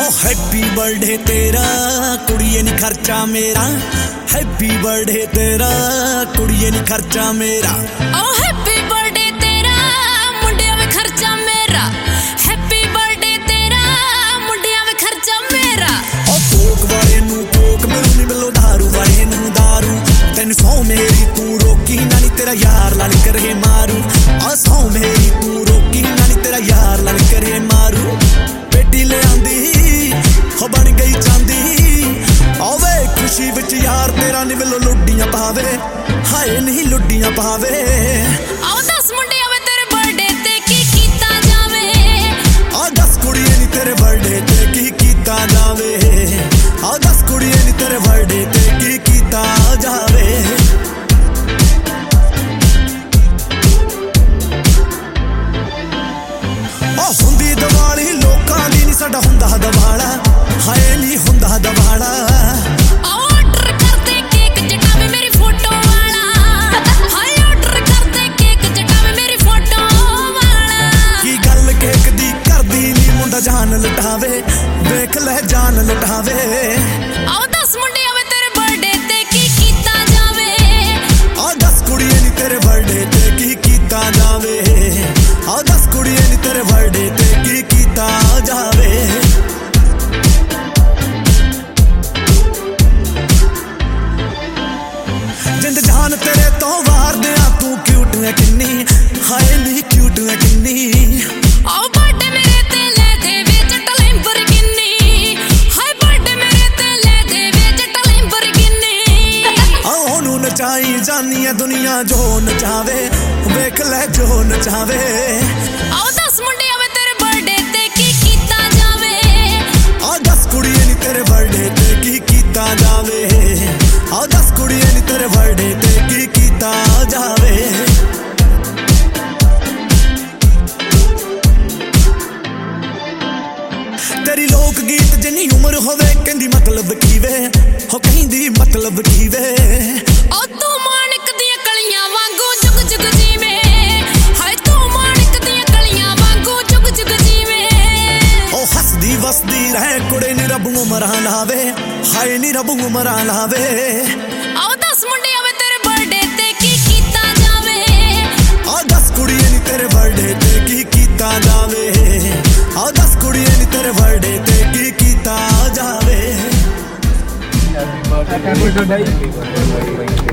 Happy birthday तेरा कुड़िए नी खर्चा मेरा, हैप्पी बर्थडे तेरा कुड़िए नी खर्चा मेरा। ओ हैप्पी बर्थडे तेरा मुंडिया में खर्चा मेरा, हैप्पी बर्थडे तेरा मुंडिया में खर्चा मेरा। ओ कोक वाले नू कोक मिलू नी मिलो दारू वाले नू दारू, तेन सौ मेरी तू रोकी ना नी तेरा यार लाल करे मारू। आ सौ मेरी तू रोकी ना नी तेरा यार लाल करे मारू। बेटी ले आंदी हो बन गई चांदी, आवे खुशी विच यार तेरा नी मिलो लुड्डियां पावे, हाय नहीं लुड्डियां पावे। आओ 10 मुंडिया में तेरे बर्थडे ते की कीता जावे, आ 10 कुड़िए नी तेरे बर्थडे ते की कीता जावे, आ 10 कुड़िए नी तेरे बर्थडे ते की कीता जावे। हुंदी दिवाली लोकां दी नी साडा हुंदा दिवाला, हाय नी हुंदा दिवाला। ऑर्डर कर दे केक जटावे मेरी फोटो वाला, हाय ऑर्डर कर दे केक जटावे मेरी फोटो वाला। की गल केक दी करदी नी मुंडा जान लुटावे, वेख ले जान लुटावे। आओ 10 मुंडिया में तेरे बर्थडे ते की कीता जावे, आ 10 कुड़िए नी तेरे बर्थडे ते की कीता जावे, आ 10 कुड़िए नी तेरे बर्थडे ते की कीता जावे। जिंद जान तेरे तो वार दिया तू क्यूट है किन्नी, हाय नी क्यूट है किन्नी। आओ बर्थडे मेरे ते ले दे वे जट लैम्बोर्गिनी, हाय बर्थडे मेरे ते ले दे वे जट लैम्बोर्गिनी। आओ ओनू नचाई जानी है दुनिया जो नचावे, वेख ले जो नचावे। आओ 10 मुंडिया में तेरे बर्थडे ते की कीता जावे, आ 10 कुड़िए नी तेरे बर्थडे ते की कीता जावे, आ 10 कुड़िए नी तेरे बर्थडे ते की कीता जावे। तेरी लोक गीत जिन्नी उम्र होवे कहंदी मतलब कीवे, हो कहंदी मतलब कीवे। ओ तू माणिक दी कलियां वांगू जुग जुग जीवे, हाय तू माणिक दी कलियां वांगू जुग जुग जीवे। ओ हसदी वसदी रहे कुड़े नी रब उमरां लावे, हाय नी रब उमरां लावे। आओ 10 मुंडिया में तेरे बर्थडे ते की कीता जावे, आ 10 कुड़िए नी तेरे बर्थडे ते की कीता जावे, आ 10 कुड़िए नी तेरे बर्थडे ते की कीता जावे। Happy birthday.